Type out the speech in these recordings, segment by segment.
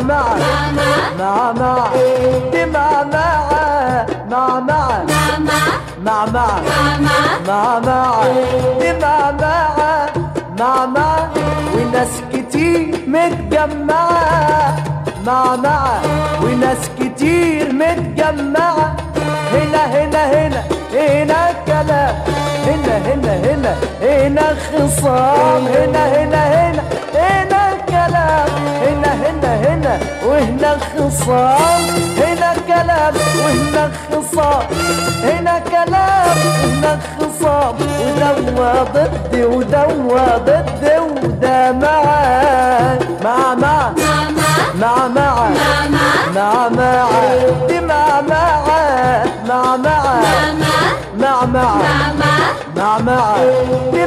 وناس كتير متجمعة معمعة وناس كتير متجمعة هنا هنا هنا هنا كلام هنا هنا هنا هنا خصام هنا هنا هنا هنا كلام هنا هنا هنا وهنا خصام هنا كلام وهنا خصام هنا كلام وهنا خصام ودوا ضد ودوا ضد وده معاه مع دي مع دي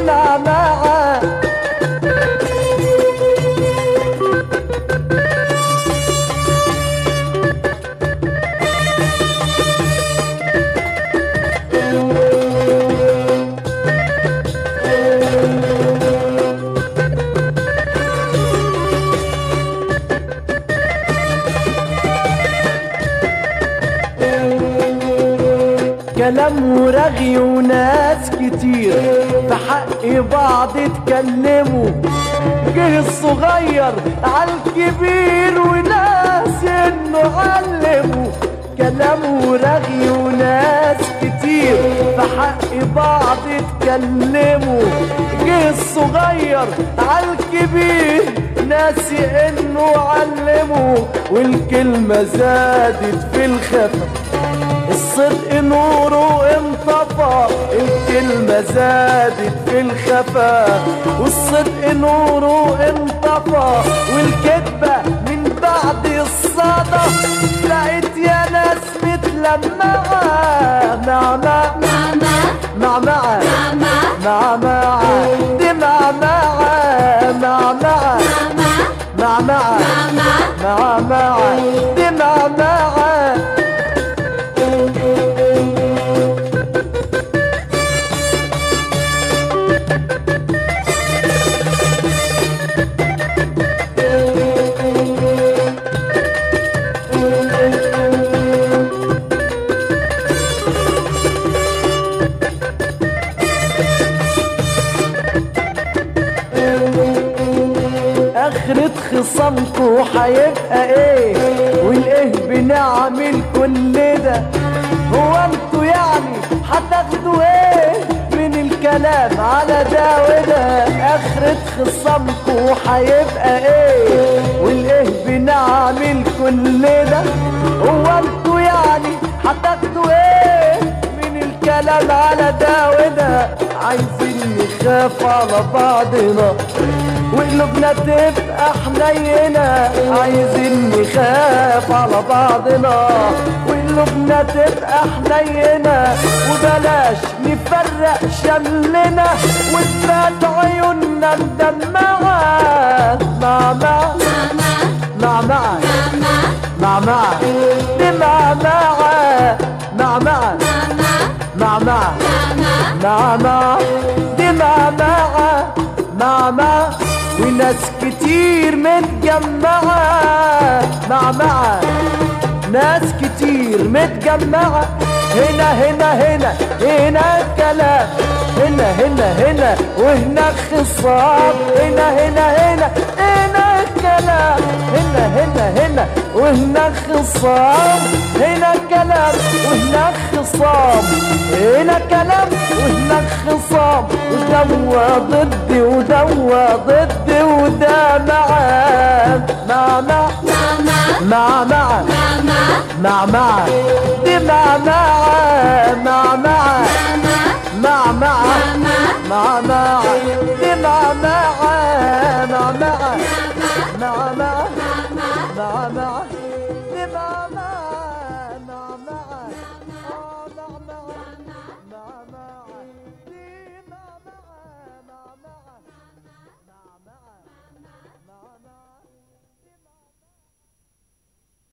كلام ورغي وناس كتير في حق بعض اتكلموا جه الصغير عالكبير وناس انه علموا كلام ورغي وناس كتير في حق بعض اتكلموا جه الصغير عالكبير ناسي انه علموا والكلمة زادت في الخفا الصدق نوره انطفى الكلمة زادت في الخفا والصدق نوره انطفى والكذبة من بعد الصدى لقيت يا ناس متلمعة دي دي آخرة خصامكوا هيبقى ايه والايه بنعمل كل ده هو انتوا يعني هتاخدوا ايه من الكلام على ده وده آخرة خصامكوا هيبقى ايه والايه بنعمل كل ده هو انتوا يعني هتاخدوا ايه من الكلام على ده وده عايزين نخاف على بعضنا وقلوبنا تبقى حنينة عايزين نخاف على بعضنا وقلوبنا تبقى حنينة وبلاش نفرق شملنا وتبات عيوننا مدمعة دي دي وناس كتير متجمعة ناس كتير متجمعة هنا هنا هنا هنا كلام هنا هنا هنا وهنا خصام هنا هنا هنا هنا كلام هنا هنا هنا وهنا خصام هنا كلام وهنا خصام هنا كلام وهنا خصام ودوا ضدي ودوا ضدي وده مع دي دي